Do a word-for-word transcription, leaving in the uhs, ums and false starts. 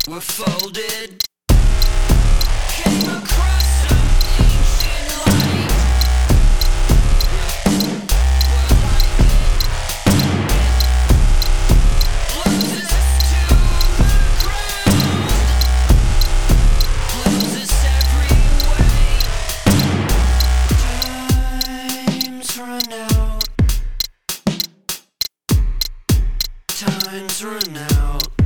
were folded. Came across some ancient light. Blows us to the ground. Blows us every way. Time's run out. Time's run out.